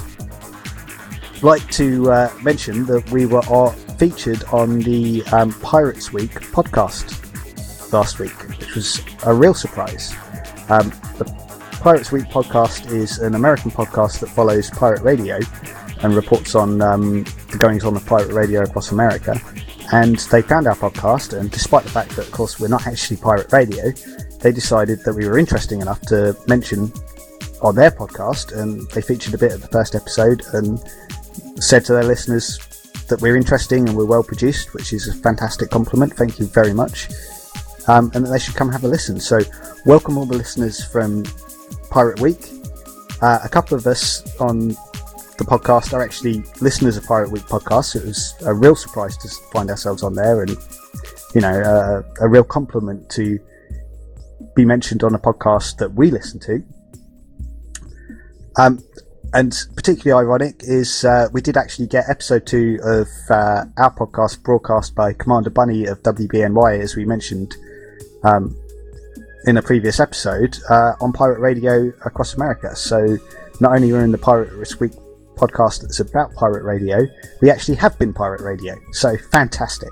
Speaker 2: I'd like to uh, mention that we were uh, featured on the um, Pirates Week podcast last week, which was a real surprise. Um, the Pirates Week podcast is an American podcast that follows pirate radio and reports on um, the goings on of pirate radio across America. And they found our podcast, and despite the fact that, of course, we're not actually pirate radio, they decided that we were interesting enough to mention on their podcast, and they featured a bit of the first episode and said to their listeners that we're interesting and we're well produced, which is a fantastic compliment. Thank you very much. Um, and that they should come have a listen. So welcome all the listeners from Pirate Week. Uh, a couple of us on the podcast are actually listeners of Pirate Week podcast. So it was a real surprise to find ourselves on there, and you know, uh, a real compliment to be mentioned on a podcast that we listen to. Um, and particularly ironic is uh, we did actually get episode two of uh, our podcast broadcast by Commander Bunny of W B N Y, as we mentioned um, in a previous episode, uh, on pirate radio across America. So not only are we in the Pirate Week podcast that's about pirate radio, we actually have been pirate radio. So fantastic.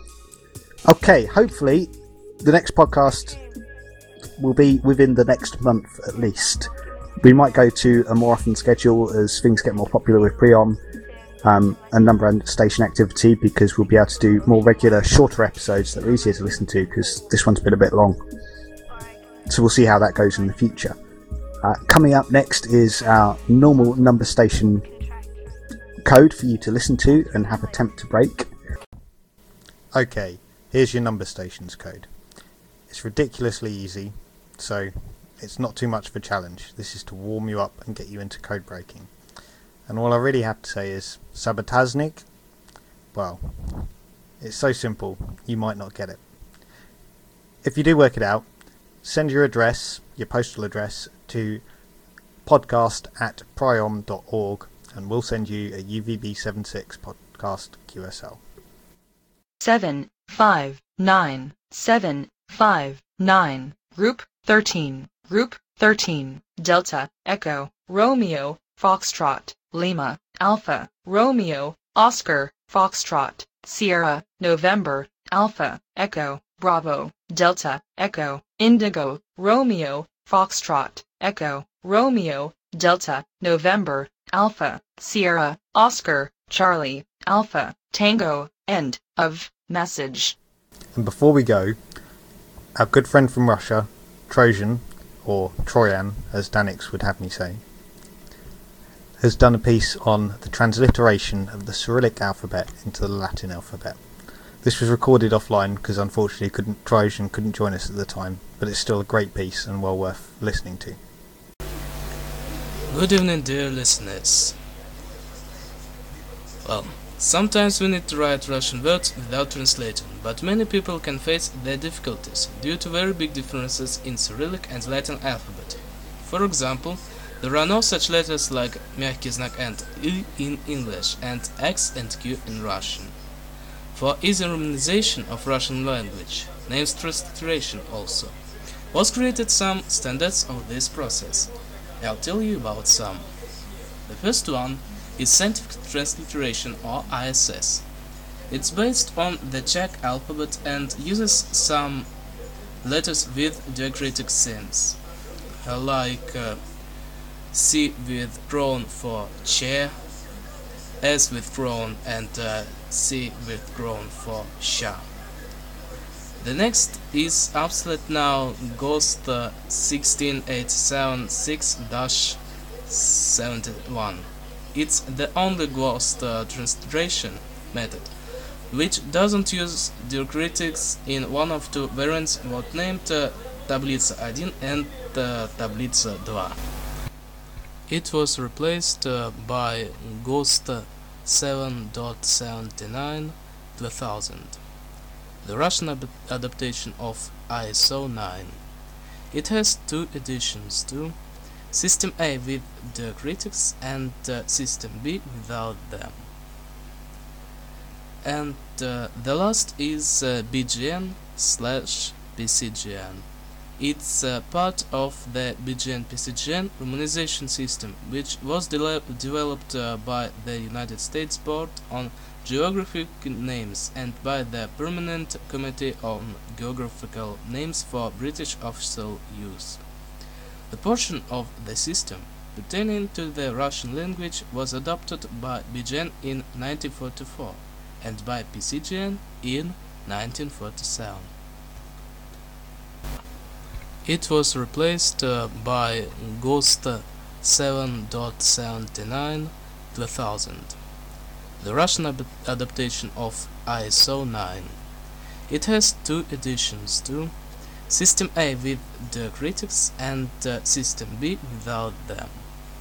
Speaker 2: Okay, hopefully the next podcast will be within the next month at least. We might go to a more often schedule as things get more popular with pre-om um, and number and station activity, because we'll be able to do more regular, shorter episodes that are easier to listen to, because this one's been a bit long. So we'll see how that goes in the future. Uh, coming up next is our normal number station code for you to listen to and have attempt to break. Okay, here's your number stations code. It's ridiculously easy, so it's not too much of a challenge. This is to warm you up and get you into code breaking. And all I really have to say is Sabotaznik. Well, it's so simple, you might not get it. If you do work it out, send your address, your postal address, to podcast at priom dot org, and we'll send you a U V B seventy-six podcast Q S L.
Speaker 8: seven five nine seven five nine Group thirteen Group thirteen Delta Echo Romeo Foxtrot Lima Alpha Romeo Oscar Foxtrot Sierra November Alpha Echo Bravo Delta Echo Indigo Romeo Foxtrot Echo Romeo Delta November Alpha Sierra Oscar Charlie Alpha Tango. End of message.
Speaker 2: And before we go, our good friend from Russia, Trojan, or Troyan as Danix would have me say, has done a piece on the transliteration of the Cyrillic alphabet into the Latin alphabet. This was recorded offline because unfortunately couldn't, Trojan couldn't join us at the time, but it's still a great piece and well worth listening to.
Speaker 9: Good evening, dear listeners. Well, sometimes we need to write Russian words without translating, but many people can face their difficulties due to very big differences in Cyrillic and Latin alphabet. For example, there are no such letters like мягкий знак and I in English and X and Q in Russian. For easy romanization of Russian language, names transliteration also, was created some standards of this process. I'll tell you about some. The first one is Scientific Transliteration, or I S S. It's based on the Czech alphabet and uses some letters with diacritic signs, like uh, C with crown for chair, S with crown, and uh, C with crown for sha. The next is obsolete now GOST uh, sixteen eighty-seven six dash seventy-one. It's the only GOST uh, transliteration method which doesn't use diacritics in one of two variants, both named uh, таблица один and uh, таблица два. It was replaced uh, by GOST seven point seventy-nine two thousand, the Russian ab adaptation of I S O nine. It has two editions too, System A with diacritics and uh, System B without them. And uh, the last is uh, B G N slash P C G N. It's uh, part of the B G N P C G N romanization system, which was de developed uh, by the United States Board on Geographic Names and by the Permanent Committee on Geographical Names for British official use. The portion of the system pertaining to the Russian language was adopted by B G N in nineteen forty-four and by P C G N in nineteen forty-seven. It was replaced uh, by GOST seven point seventy-nine two thousand, the Russian ab adaptation of I S O nine. It has two editions too, System A with diacritics and uh, System B without them.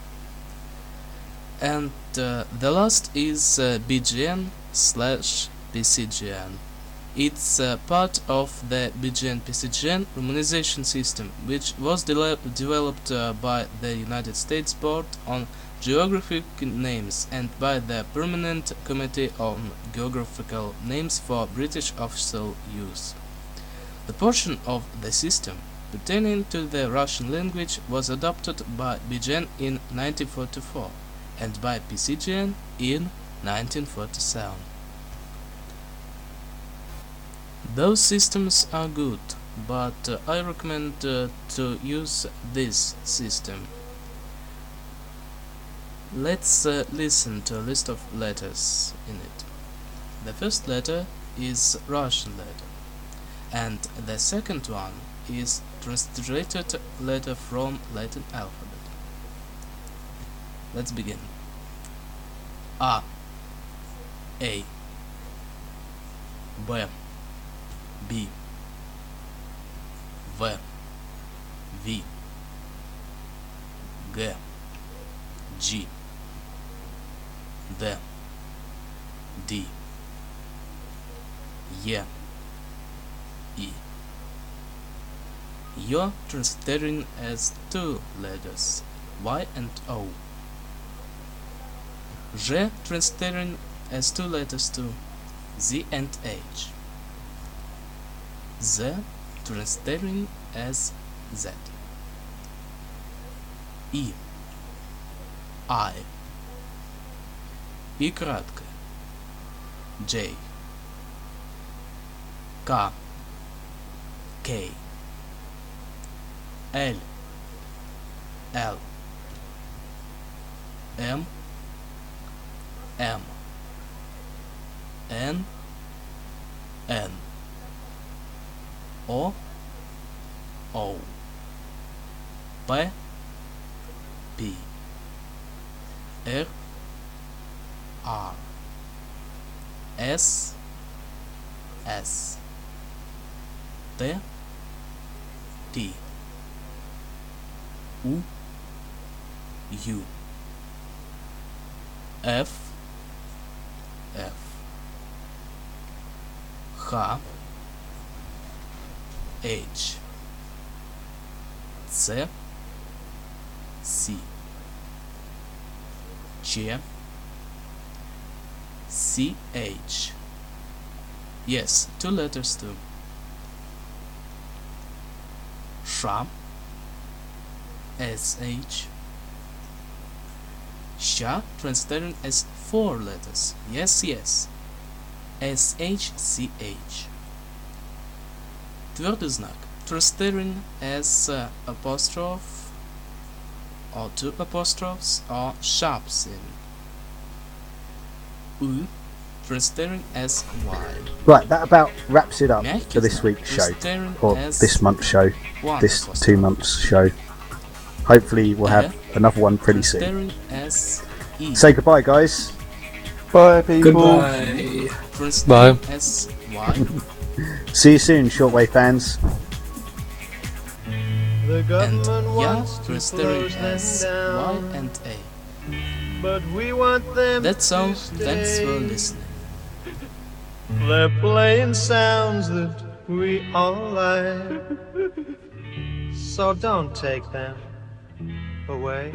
Speaker 9: And uh, the last is uh, B G N slash P C G N. It's uh, part of the B G N P C G N romanization system, which was de developed uh, by the United States Board on Geographic Names and by the Permanent Committee on Geographical Names for British official use. The portion of the system pertaining to the Russian language was adopted by B G N in nineteen forty-four and by P C G N in nineteen forty-seven. Those systems are good, but uh, I recommend uh, to use this system. Let's uh, listen to a list of letters in it. The first letter is Russian letter, and the second one is transliterated letter from Latin alphabet. Let's begin. A, A, B, B, V, V, G, G, D, D, E, E. You're translating as two letters, Y and O. J translating as two letters too, Z and H. Z translating as Z. I, I, I краткое, J, K, K, L, L, M, M, N, N, O, O, P, P, R R S S T T U U F F H H C C J C H. Yes, two letters too. Sh S H. Sh translated as four letters. Yes, yes. S H C H. Tvrdy znak, translated as uh, apostrophe or two apostrophes or sharp sin. U, translated as Y.
Speaker 2: Right, that about wraps it up
Speaker 9: Märkes
Speaker 2: for this
Speaker 9: znak,
Speaker 2: week's show,
Speaker 9: translated
Speaker 2: or
Speaker 9: as
Speaker 2: this month's show,
Speaker 9: one
Speaker 2: this
Speaker 9: apostrophe.
Speaker 2: two months show. Hopefully, we'll have another one pretty soon.
Speaker 9: Translated as E.
Speaker 2: Say goodbye, guys.
Speaker 5: Bye, people.
Speaker 4: Goodbye.
Speaker 9: Translated
Speaker 7: Bye.
Speaker 9: as Y.
Speaker 2: See you soon, Shortwave fans.
Speaker 10: The
Speaker 9: And
Speaker 10: government
Speaker 9: Ya,
Speaker 10: wants to
Speaker 9: translated
Speaker 10: close
Speaker 9: as
Speaker 10: them
Speaker 9: Y
Speaker 10: down,
Speaker 9: and A.
Speaker 10: but we want them
Speaker 9: That's all.
Speaker 10: to
Speaker 9: Thanks for
Speaker 10: stay.
Speaker 9: listening.
Speaker 10: They're playing sounds that we all like, so don't take them away.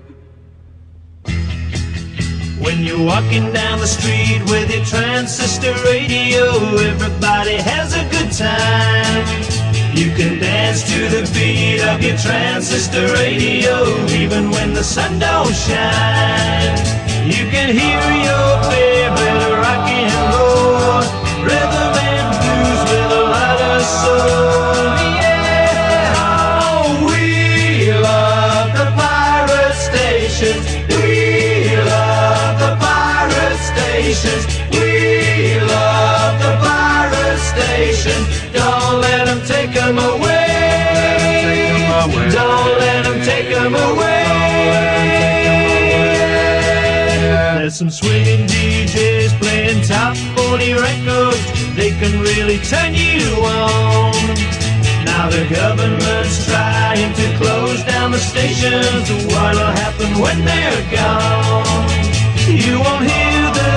Speaker 10: When you're walking down the street with your transistor radio, everybody has a good time. You can dance to the beat of your transistor radio, even when the sun don't shine. You can hear your favorite rock and roll, rhythm and blues with a lot of soul. Yeah, oh, we love the pirate stations. We love the pirate stations. We love the pirate stations. Don't let them take them away. Don't let them take them away. There's some swinging D Js playing top forty records. They can really turn you on. Now the government's trying to close down the stations. What'll happen when they're gone? You won't hear the